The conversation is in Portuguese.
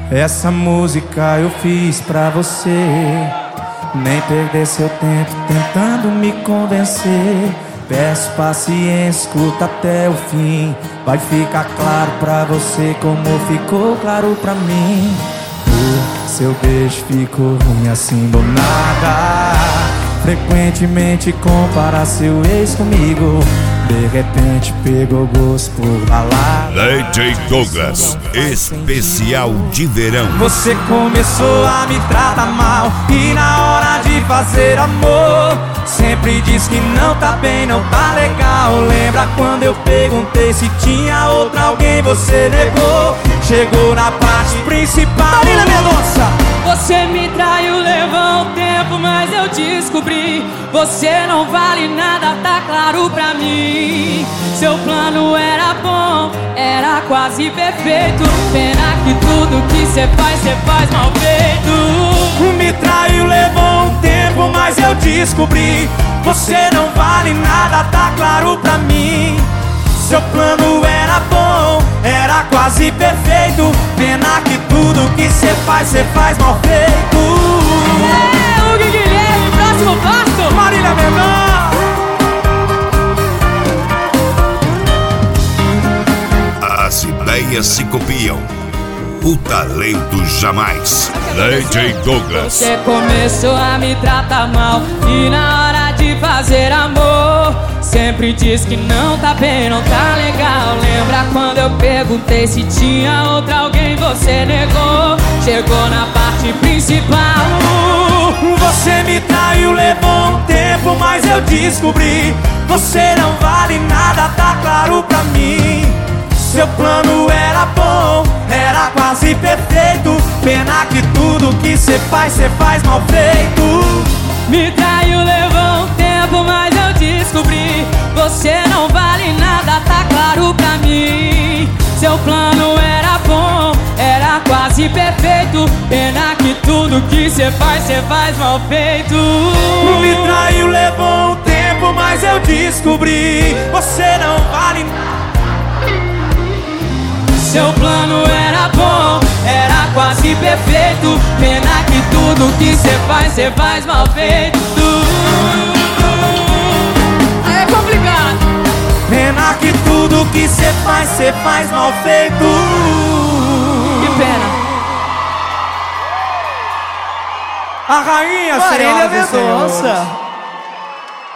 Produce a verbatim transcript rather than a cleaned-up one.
Essa música eu fiz pra você. Nem perder seu tempo tentando me convencer. Peço paciência, escuta até o fim. Vai ficar claro pra você como ficou claro pra mim. O seu beijo ficou ruim assim do nada. Frequentemente compara seu ex comigo. De repente pegou gosto por balada. D J Douglas, especial de verão. Você começou a me tratar mal e na hora de fazer amor sempre diz que não tá bem, não tá legal. Lembra quando eu perguntei se tinha outra alguém, você negou. Chegou na parte principal. Marília Mendonça! Você me traiu, levou um tempo, mas eu descobri. Você não vale nada, tá claro pra mim. Seu plano era bom, era quase perfeito. Pena que tudo que cê faz, cê faz mal feito. Me traiu, levou um tempo, mas eu descobri. Você não vale nada, tá claro pra mim. Seu plano era bom, era quase perfeito. Pena que tudo que cê faz, cê faz mal feito. É, Hugo Guilherme, próximo passo, Marília Mendonça. As ideias se copiam, o talento jamais. D J Douglas. Você começou a me tratar mal e na hora de fazer amor sempre diz que não tá bem, não tá legal. Lembra quando eu perguntei se tinha outra alguém, você negou. Chegou na parte principal. Você me traiu, levou um tempo, mas eu descobri. Você não vale nada, tá claro pra mim. Seu plano era bom, era quase perfeito. Pena que tudo que cê faz, cê faz mal feito. Me traiu, levou um tempo, mas eu descobri. Você não vale nada, tá claro pra mim. Seu plano era bom, era quase perfeito. Pena que tudo que cê faz, cê faz mal feito. Me traiu, levou um tempo, mas eu descobri. Você não vale nada. Seu plano era bom, era quase perfeito. Pena que tudo que cê faz, cê faz mal feito. É complicado. Pena que tudo que cê faz, cê faz mal feito. Que pena. A rainha, Marília senhoras e senhores. Mendonça.